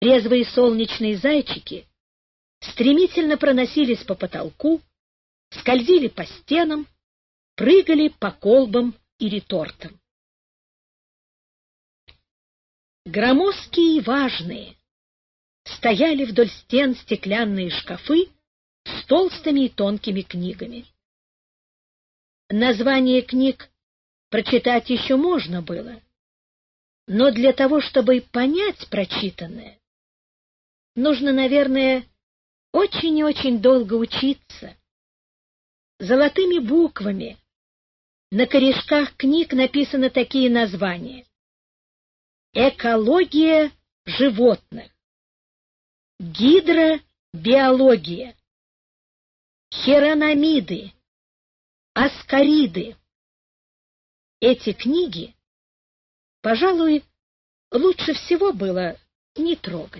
Резвые солнечные зайчики стремительно проносились по потолку, скользили по стенам, прыгали по колбам и ретортам. Громоздкие и важные стояли вдоль стен стеклянные шкафы с толстыми и тонкими книгами. Название книг прочитать еще можно было, но для того, чтобы понять прочитанное, нужно, наверное, очень и очень долго учиться. Золотыми буквами на корешках книг написаны такие названия: «Экология животных», «Гидробиология», «Хирономиды», «Аскариды». Эти книги, пожалуй, лучше всего было не трогать.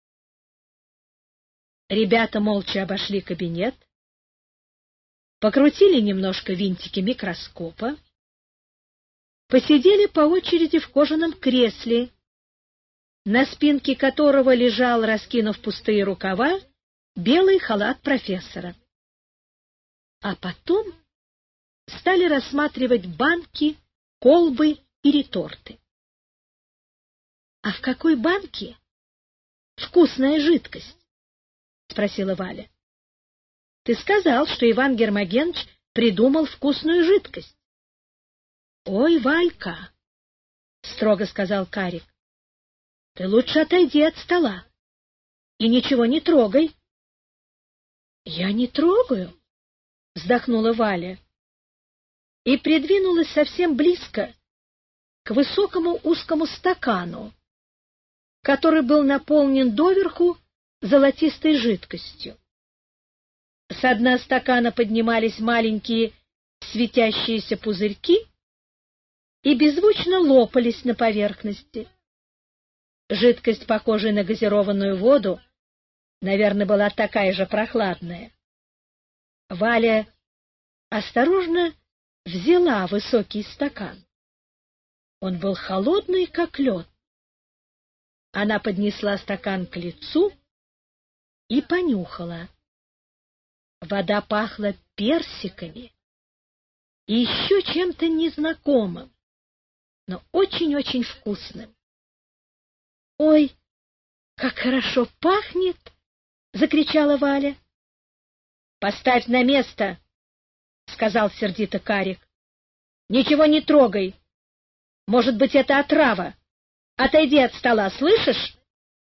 Ребята молча обошли кабинет, покрутили немножко винтики микроскопа, посидели по очереди в кожаном кресле, на спинке которого лежал, раскинув пустые рукава, белый халат профессора. А потом стали рассматривать банки, колбы и реторты. — А в какой банке вкусная жидкость? — спросила Валя. — Ты сказал, что Иван Гермогенович придумал вкусную жидкость. — Ой, Валька, — строго сказал Карик, — ты лучше отойди от стола и ничего не трогай. — Я не трогаю, — вздохнула Валя и придвинулась совсем близко к высокому узкому стакану, который был наполнен доверху золотистой жидкостью. С дна стакана поднимались маленькие светящиеся пузырьки и беззвучно лопались на поверхности. Жидкость, похожая на газированную воду, наверное, была такая же прохладная. Валя осторожно взяла высокий стакан. Он был холодный, как лед. Она поднесла стакан к лицу и понюхала. Вода пахла персиками и еще чем-то незнакомым, но очень-очень вкусным. — Ой, как хорошо пахнет! — закричала Валя. — Поставь на место! — сказал сердито Карик. — Ничего не трогай. Может быть, это отрава. Отойди от стола, слышишь?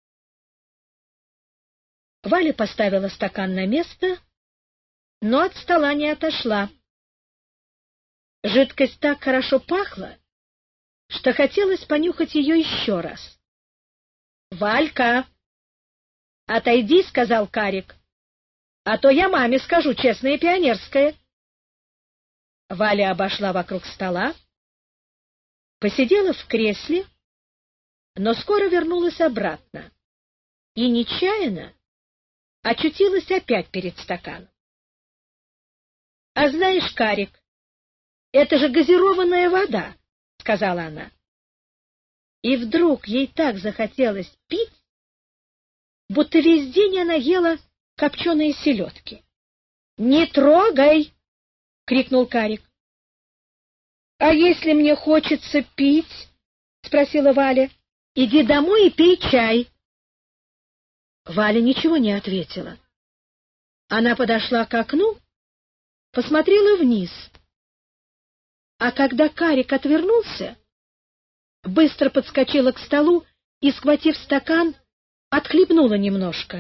Валя поставила стакан на место, но от стола не отошла. Жидкость так хорошо пахла, что хотелось понюхать ее еще раз. — Валька, отойди, — сказал Карик, — а то я маме скажу, честное пионерское. Валя обошла вокруг стола, посидела в кресле, но скоро вернулась обратно и нечаянно очутилась опять перед стаканом. — А знаешь, Карик, это же газированная вода, — сказала она. И вдруг ей так захотелось пить, будто весь день она ела копченые селедки. — Не трогай! — крикнул Карик. — А если мне хочется пить? — спросила Валя. — Иди домой и пей чай. Валя ничего не ответила. Она подошла к окну, посмотрела вниз. А когда Карик отвернулся, быстро подскочила к столу и, схватив стакан, отхлебнула немножко.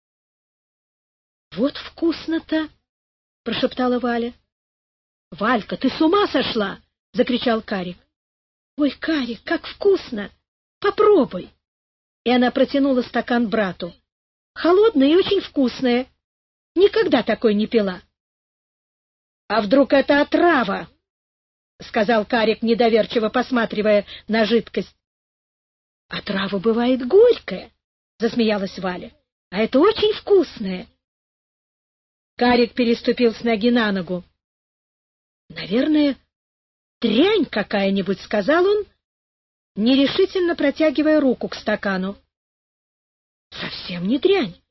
— Вот вкусно-то! — прошептала Валя. — Валька, ты с ума сошла! — закричал Карик. — Ой, Карик, как вкусно! Попробуй! И она протянула стакан брату. — Холодное и очень вкусное. Никогда такой не пила. — А вдруг это отрава? — сказал Карик, недоверчиво посматривая на жидкость. — Отрава бывает горькая, — засмеялась Валя, — а это очень вкусное. Карик переступил с ноги на ногу. — Наверное, дрянь какая-нибудь, — сказал он, нерешительно протягивая руку к стакану. совсем не дрянь.